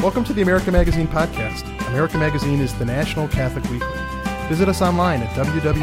Welcome to the America Magazine podcast. America Magazine is the national Catholic weekly. Visit us online at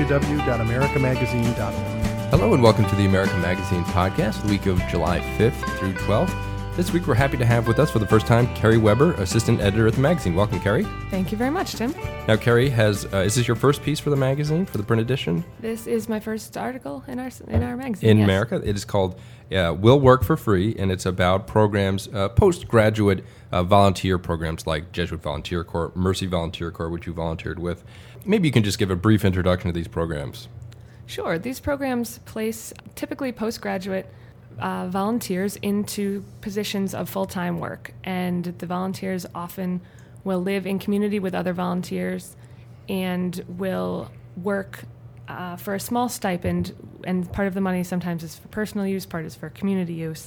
www.americamagazine.org. Hello and welcome to the America Magazine podcast, the week of July 5th through 12th. This week we're happy to have with us for the first time Carrie Weber, assistant editor at the magazine. Welcome, Carrie. Thank you very much, Tim. Now, Carrie, is this your first piece for the magazine, for the print edition? This is my first article in our magazine. In yes. America. It is called Will Work for Free, and it's about programs, postgraduate volunteer programs like Jesuit Volunteer Corps, Mercy Volunteer Corps, which you volunteered with. Maybe you can just give a brief introduction to these programs. Sure. These programs place typically postgraduate volunteers into positions of full-time work, and the volunteers often will live in community with other volunteers and will work for a small stipend, and part of the money sometimes is for personal use, part is for community use,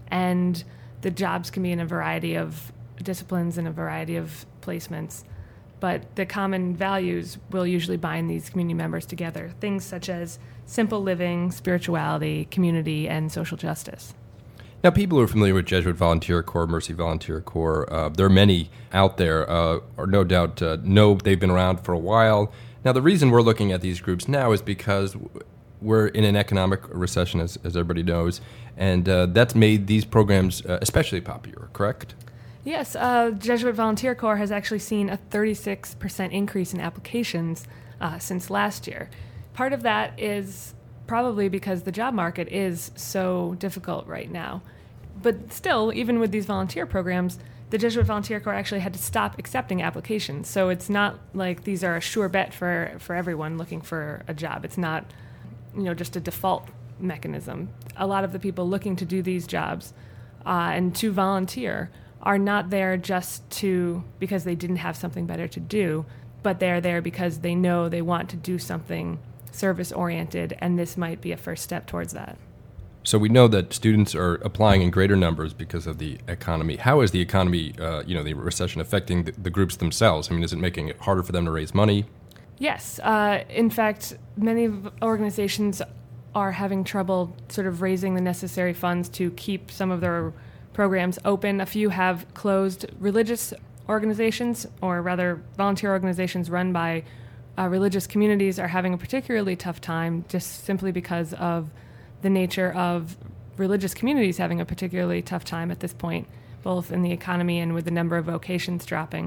and the jobs can be in a variety of disciplines and a variety of placements, but the common values will usually bind these community members together, things such as simple living, spirituality, community, and social justice. Now, people who are familiar with Jesuit Volunteer Corps, Mercy Volunteer Corps, there are many out there, or no doubt know they've been around for a while. Now, the reason we're looking at these groups now is because we're in an economic recession, as everybody knows, and that's made these programs especially popular, correct? Yes, Jesuit Volunteer Corps has actually seen a 36% increase in applications since last year. Part of that is probably because the job market is so difficult right now. But still, even with these volunteer programs, the Jesuit Volunteer Corps actually had to stop accepting applications. So it's not like these are a sure bet for everyone looking for a job. It's not, just a default mechanism. A lot of the people looking to do these jobs and to volunteer are not there just because they didn't have something better to do, but they're there because they know they want to do something service-oriented, and this might be a first step towards that. So we know that students are applying in greater numbers because of the economy. How is the economy, the recession affecting the groups themselves? I mean, is it making it harder for them to raise money? Yes. In fact, many organizations are having trouble sort of raising the necessary funds to keep some of their programs open. A few have closed. Religious organizations, or rather volunteer organizations run by religious communities, are having a particularly tough time just simply because of the nature of religious communities having a particularly tough time at this point, both in the economy and with the number of vocations dropping.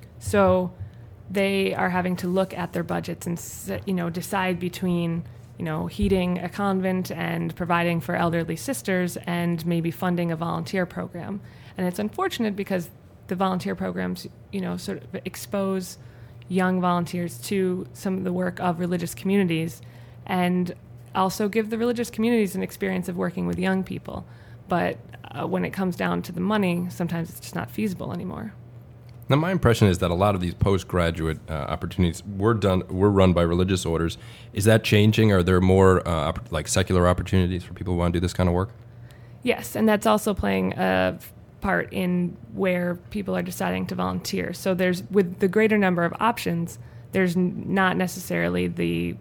So they are having to look at their budgets and decide between heating a convent and providing for elderly sisters and maybe funding a volunteer program. And it's unfortunate because the volunteer programs, sort of expose young volunteers to some of the work of religious communities and also give the religious communities an experience of working with young people. But when it comes down to the money, sometimes it's just not feasible anymore. Now, my impression is that a lot of these postgraduate opportunities were run by religious orders. Is that changing? Are there more secular opportunities for people who want to do this kind of work? Yes, and that's also playing a part in where people are deciding to volunteer. So with the greater number of options, there's not necessarily the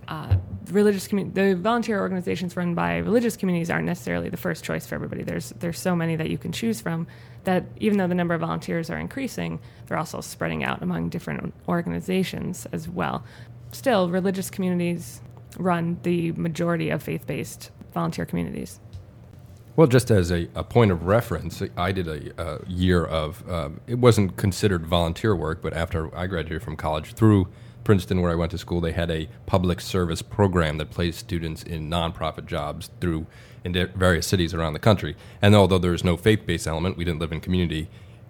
volunteer organizations run by religious communities aren't necessarily the first choice for everybody. There's so many that you can choose from that even though the number of volunteers are increasing, they're also spreading out among different organizations as well. Still, religious communities run the majority of faith-based volunteer communities. Well, just as a point of reference, I did a year of, it wasn't considered volunteer work, but after I graduated from college through Princeton, where I went to school, they had a public service program that placed students in nonprofit jobs in various cities around the country. And although there was no faith-based element, we didn't live in community,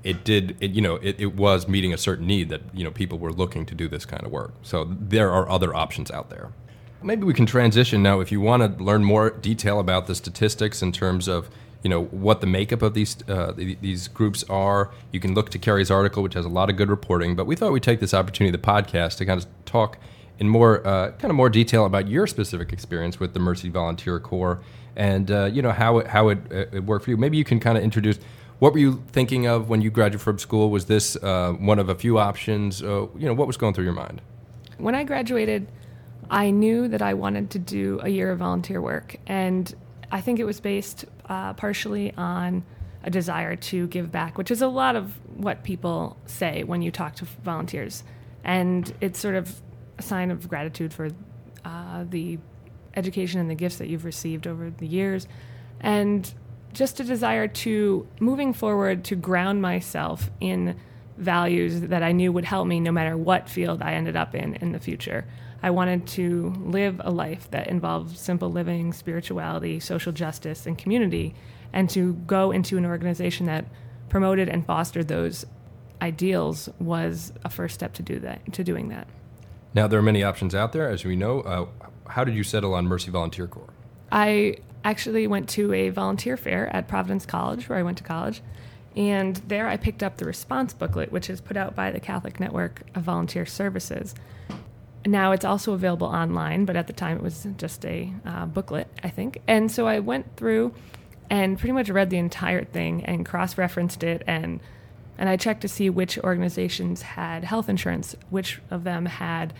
it was meeting a certain need that, people were looking to do this kind of work. So there are other options out there. Maybe we can transition now. If you want to learn more detail about the statistics in terms of, what the makeup of these groups are, you can look to Carrie's article, which has a lot of good reporting. But we thought we'd take this opportunity, the podcast, to kind of talk in more detail about your specific experience with the Mercy Volunteer Corps and how it worked for you. Maybe you can kind of introduce. What were you thinking of when you graduated from school? Was this one of a few options? What was going through your mind? When I graduated, I knew that I wanted to do a year of volunteer work, and I think it was based partially on a desire to give back, which is a lot of what people say when you talk to volunteers. And it's sort of a sign of gratitude for the education and the gifts that you've received over the years. And just a desire to, moving forward, to ground myself in values that I knew would help me no matter what field I ended up in the future. I wanted to live a life that involved simple living, spirituality, social justice, and community, and to go into an organization that promoted and fostered those ideals was a first step to doing that. Now, there are many options out there, as we know. How did you settle on Mercy Volunteer Corps? I actually went to a volunteer fair at Providence College, where I went to college, and there I picked up the response booklet, which is put out by the Catholic Network of Volunteer Services. Now it's also available online, but at the time it was just a booklet, I think. And so I went through and pretty much read the entire thing and cross-referenced it, and I checked to see which organizations had health insurance, which of them had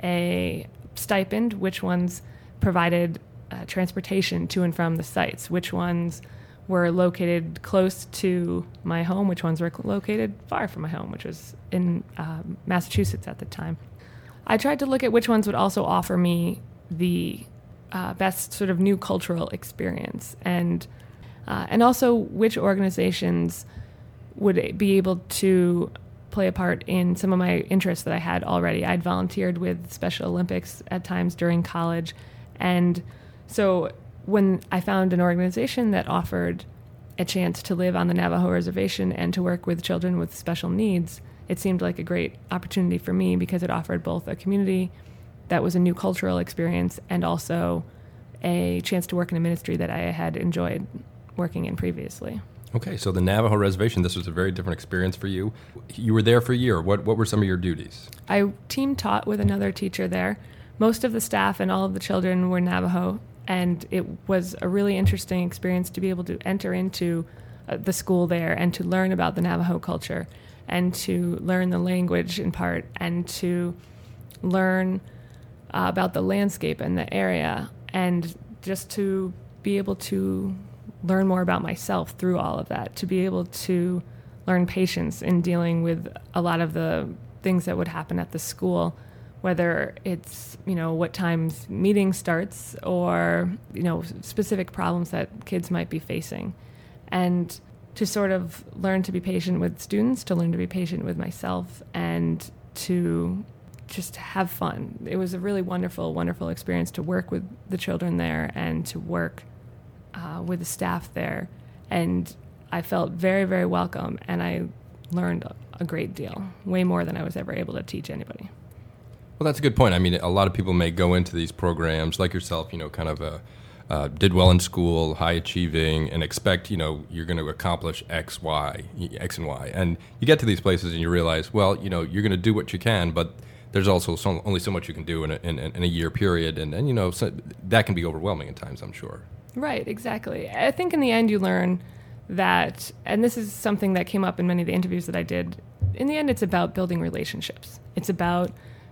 a stipend, which ones provided transportation to and from the sites, which ones were located close to my home, which ones were located far from my home, which was in Massachusetts at the time. I tried to look at which ones would also offer me the best sort of new cultural experience, and also which organizations would be able to play a part in some of my interests that I had already. I'd volunteered with Special Olympics at times during college, and so when I found an organization that offered a chance to live on the Navajo Reservation and to work with children with special needs, it seemed like a great opportunity for me because it offered both a community that was a new cultural experience and also a chance to work in a ministry that I had enjoyed working in previously. Okay, so the Navajo Reservation, this was a very different experience for you. You were there for a year. What were some of your duties? I team taught with another teacher there. Most of the staff and all of the children were Navajo, and it was a really interesting experience to be able to enter into the school there and to learn about the Navajo culture and to learn the language in part and to learn about the landscape and the area and just to be able to learn more about myself through all of that, to be able to learn patience in dealing with a lot of the things that would happen at the school, whether it's, what times meeting starts or, specific problems that kids might be facing. And to sort of learn to be patient with students, to learn to be patient with myself, and to just have fun. It was a really wonderful, wonderful experience to work with the children there and to work with the staff there. And I felt very, very welcome, and I learned a great deal, way more than I was ever able to teach anybody. Well, that's a good point. I mean, a lot of people may go into these programs like yourself, kind of did well in school, high achieving, and expect, you're going to accomplish X and Y. And you get to these places and you realize, well, you're going to do what you can, but there's also only so much you can do in a year period. And so that can be overwhelming at times, I'm sure. Right, exactly. I think in the end you learn that, and this is something that came up in many of the interviews that I did, in the end it's about building relationships. It's about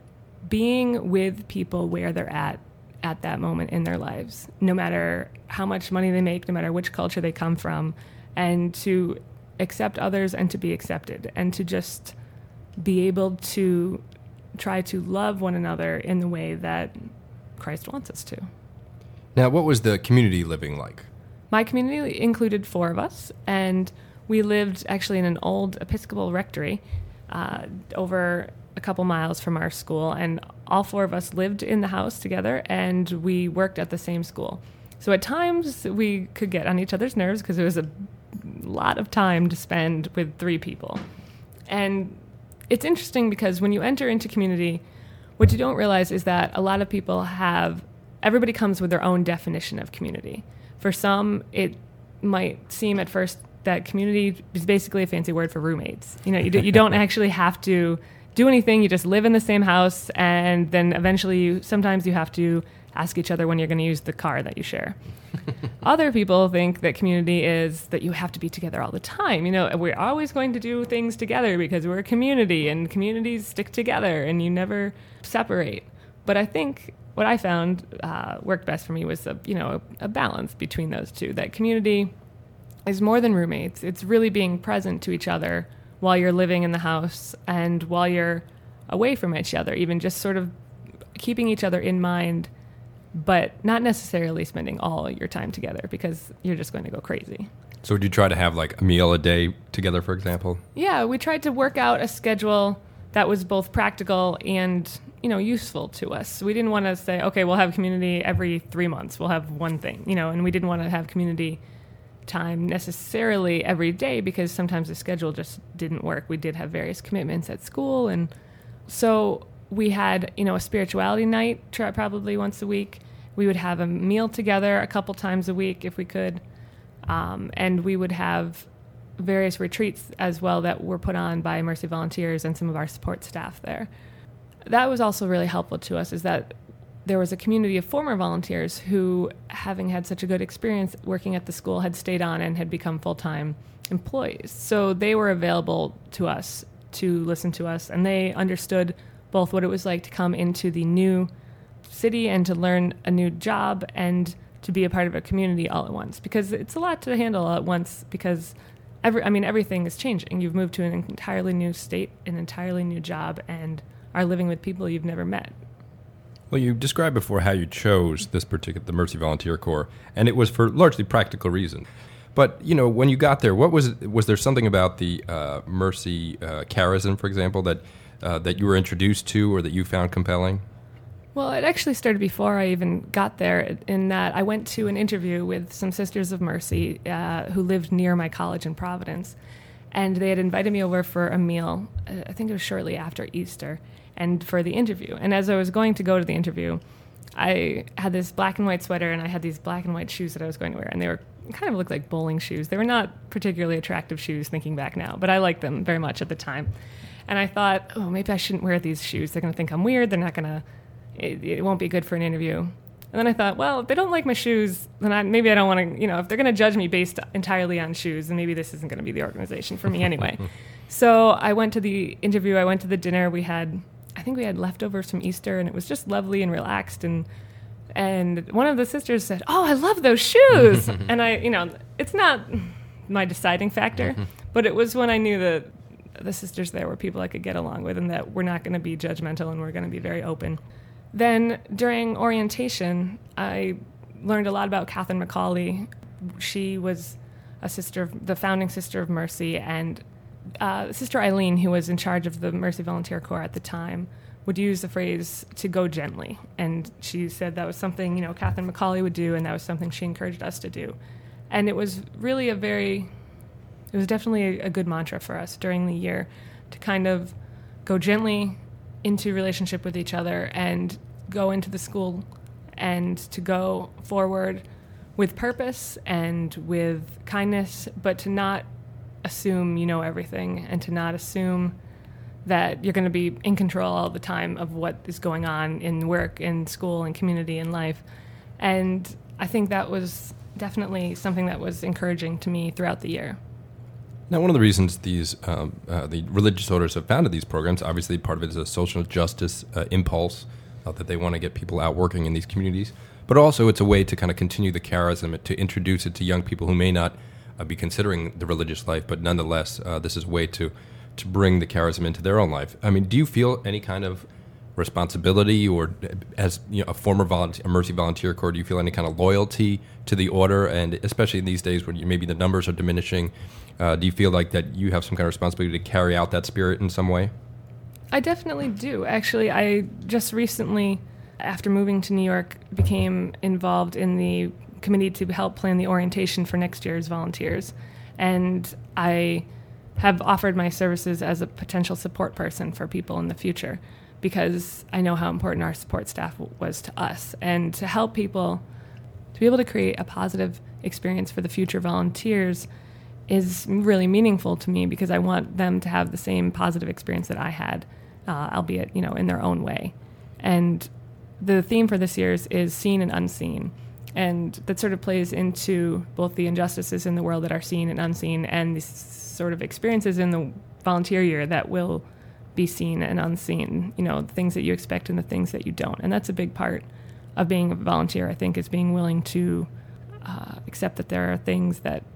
being with people where they're at that moment in their lives, no matter how much money they make, no matter which culture they come from, and to accept others and to be accepted, and to just be able to try to love one another in the way that Christ wants us to. Now, what was the community living like? My community included 4 of us, and we lived actually in an old Episcopal rectory over a couple miles from our school, and all 4 of us lived in the house together, and we worked at the same school. So at times we could get on each other's nerves because it was a lot of time to spend with 3 people. And it's interesting because when you enter into community, what you don't realize is that a lot of people everybody comes with their own definition of community. For some, it might seem at first that community is basically a fancy word for roommates. You don't actually have to do anything. You just live in the same house, and then eventually sometimes you have to ask each other when you're going to use the car that you share. Other people think that community is that you have to be together all the time. We're always going to do things together because we're a community, and communities stick together, and you never separate. But I think what I found worked best for me was a balance between those two. That community is more than roommates. It's really being present to each other while you're living in the house and while you're away from each other, even just sort of keeping each other in mind, but not necessarily spending all your time together because you're just going to go crazy. So would you try to have like a meal a day together, for example? Yeah, we tried to work out a schedule that was both practical and, useful to us. We didn't want to say, okay, we'll have community every 3 months. We'll have one thing, and we didn't want to have community time necessarily every day because sometimes the schedule just didn't work. We did have various commitments at school. And so we had, a spirituality night probably once a week. We would have a meal together a couple times a week if we could. And we would have various retreats as well that were put on by Mercy volunteers and some of our support staff there. That was also really helpful to us, is that there was a community of former volunteers who, having had such a good experience working at the school, had stayed on and had become full-time employees. So they were available to us to listen to us, and they understood both what it was like to come into the new city and to learn a new job and to be a part of a community all at once, because it's a lot to handle all at once because everything is changing. You've moved to an entirely new state, an entirely new job, and are living with people you've never met. Well, you described before how you chose the Mercy Volunteer Corps, and it was for largely practical reasons. But, when you got there, was there something about the Mercy charism, for example, that you were introduced to or that you found compelling? Well, it actually started before I even got there, in that I went to an interview with some Sisters of Mercy who lived near my college in Providence, and they had invited me over for a meal, I think it was shortly after Easter, and for the interview. And as I was going to go to the interview, I had this black and white sweater, and I had these black and white shoes that I was going to wear, and they were kind of looked like bowling shoes. They were not particularly attractive shoes, thinking back now, but I liked them very much at the time. And I thought, oh, maybe I shouldn't wear these shoes. They're going to think I'm weird. They're not going to... It won't be good for an interview. And then I thought, well, if they don't like my shoes, then maybe I don't want to, if they're going to judge me based entirely on shoes, then maybe this isn't going to be the organization for me anyway. So I went to the interview, I went to the dinner. I think we had leftovers from Easter, and it was just lovely and relaxed. And one of the sisters said, oh, I love those shoes. And it's not my deciding factor, but it was when I knew that the sisters there were people I could get along with and that we're not going to be judgmental and we're going to be very open. Then during orientation, I learned a lot about Catherine McCauley. She was the founding sister of Mercy, and Sister Eileen, who was in charge of the Mercy Volunteer Corps at the time, would use the phrase to go gently. And she said that was something, Catherine McCauley would do, and that was something she encouraged us to do. And it was really it was definitely a good mantra for us during the year to kind of go gently into relationship with each other and go into the school and to go forward with purpose and with kindness, but to not assume you know everything and to not assume that you're going to be in control all the time of what is going on in work, in school, in community, in life. And I think that was definitely something that was encouraging to me throughout the year. Now, one of the reasons the religious orders have founded these programs, obviously part of it is a social justice impulse that they want to get people out working in these communities, but also it's a way to kind of continue the charism, to introduce it to young people who may not be considering the religious life, but nonetheless, this is a way to bring the charism into their own life. I mean, do you feel any kind of responsibility, or as a former Mercy Volunteer Corps, do you feel any kind of loyalty to the order? And especially in these days when maybe the numbers are diminishing, do you feel like that you have some kind of responsibility to carry out that spirit in some way? I definitely do. Actually, I just recently, after moving to New York, became involved in the committee to help plan the orientation for next year's volunteers. And I have offered my services as a potential support person for people in the future, because I know how important our support staff was to us. And to help people to be able to create a positive experience for the future volunteers is really meaningful to me, because I want them to have the same positive experience that I had, albeit, in their own way. And the theme for this year's is Seen and Unseen. And that sort of plays into both the injustices in the world that are seen and unseen, and these sort of experiences in the volunteer year that will be seen and unseen, the things that you expect and the things that you don't. And that's a big part of being a volunteer, I think, is being willing to accept that there are things that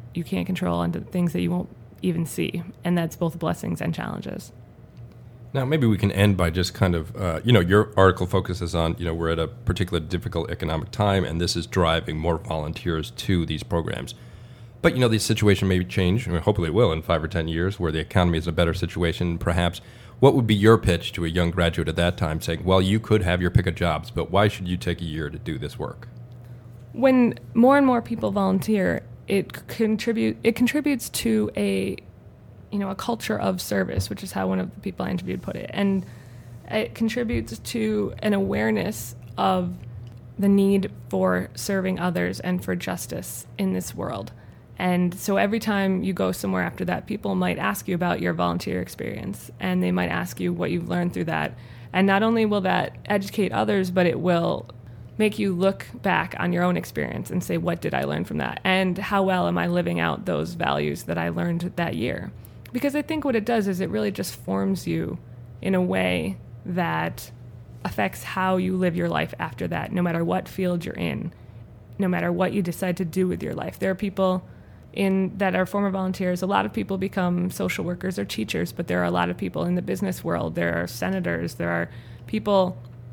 you can't control and to things that you won't even see. And that's both blessings and challenges. Now, maybe we can end by just kind of, your article focuses on, we're at a particularly difficult economic time, and this is driving more volunteers to these programs. But, the situation may change, and hopefully it will in 5 or 10 years, where the economy is in a better situation, perhaps. What would be your pitch to a young graduate at that time saying, well, you could have your pick of jobs, but why should you take a year to do this work? When more and more people volunteer, it contributes to a culture of service, which is how one of the people I interviewed put it. And it contributes to an awareness of the need for serving others and for justice in this world. And so every time you go somewhere after that, people might ask you about your volunteer experience, and they might ask you what you've learned through that. And not only will that educate others, but it will make you look back on your own experience and say, what did I learn from that? And how well am I living out those values that I learned that year? Because I think what it does is it really just forms you in a way that affects how you live your life after that, no matter what field you're in, no matter what you decide to do with your life. There are people that are former volunteers. A lot of people become social workers or teachers, but there are a lot of people in the business world. There are senators. There are people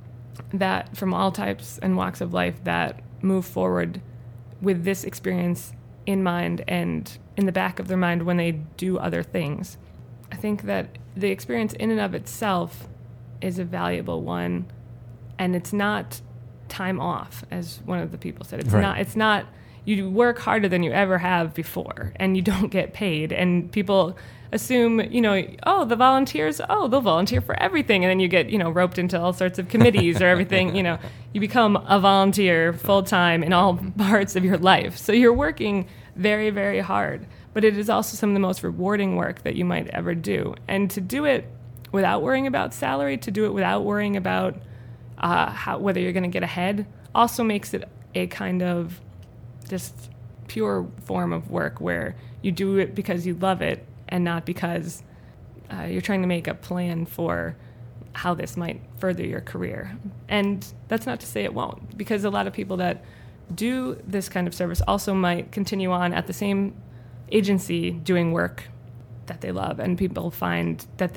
that from all types and walks of life that move forward with this experience in mind and in the back of their mind when they do other things. I think that the experience in and of itself is a valuable one, and it's not time off, as one of the people said. It's not you work harder than you ever have before, and you don't get paid. And people assume, the volunteers, they'll volunteer for everything. And then you get, roped into all sorts of committees or everything. You become a volunteer full-time in all parts of your life. So you're working very, very hard. But it is also some of the most rewarding work that you might ever do. And to do it without worrying about salary, to do it without worrying about whether you're going to get ahead, also makes it a kind of just pure form of work where you do it because you love it and not because you're trying to make a plan for how this might further your career. And that's not to say it won't, because a lot of people that do this kind of service also might continue on at the same agency doing work that they love, and people find that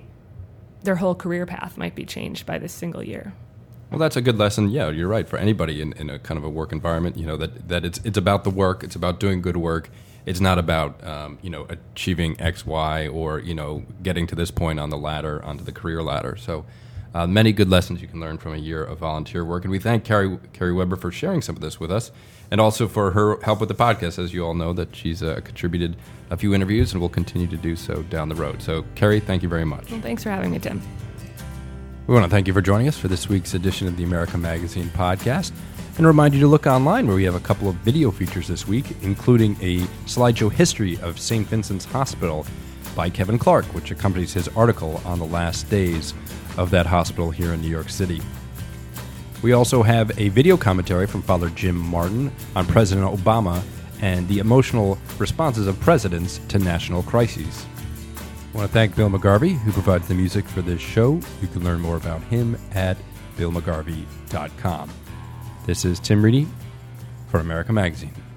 their whole career path might be changed by this single year. Well, that's a good lesson. Yeah, you're right. For anybody in a kind of a work environment, that it's about the work. It's about doing good work. It's not about, achieving X, Y, or, getting to this point on the ladder, onto the career ladder. So many good lessons you can learn from a year of volunteer work. And we thank Carrie Weber for sharing some of this with us, and also for her help with the podcast. As you all know, that she's contributed a few interviews and will continue to do so down the road. So, Carrie, thank you very much. Well, thanks for having me, Tim. We want to thank you for joining us for this week's edition of the America Magazine podcast, and remind you to look online where we have a couple of video features this week, including a slideshow history of St. Vincent's Hospital by Kevin Clark, which accompanies his article on the last days of that hospital here in New York City. We also have a video commentary from Father Jim Martin on President Obama and the emotional responses of presidents to national crises. I want to thank Bill McGarvey, who provides the music for this show. You can learn more about him at billmcgarvey.com. This is Tim Reedy for America Magazine.